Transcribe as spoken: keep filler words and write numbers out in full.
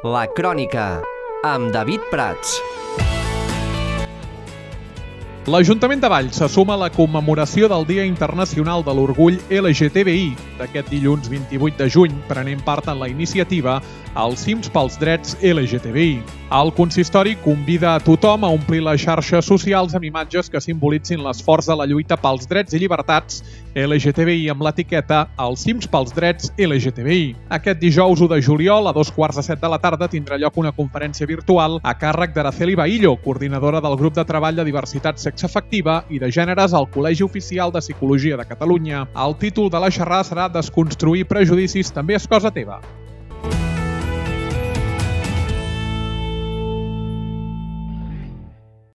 La Crònica, amb David Prats. L'Ajuntament de Valls se suma a la commemoració del Dia Internacional de l'Orgull L G T B I d'aquest dilluns vint-i-vuit de juny, prenent part en la iniciativa Els Cims pels Drets L G T B I. El consistori convida a tothom a omplir les xarxes socials amb imatges que simbolitzin l'esforç de la lluita pels drets i llibertats L G T B I amb l'etiqueta Els Cims pels Drets L G T B I. Aquest dijous u de juliol, a dos quarts de set de la tarda, tindrà lloc una conferència virtual a càrrec d'Araceli Bahillo, coordinadora del grup de treball de diversitat sexoafectiva i de gèneres al Col·legi Oficial de Psicologia de Catalunya. El títol de la xerrada serà Desconstruir prejudicis també és cosa teva.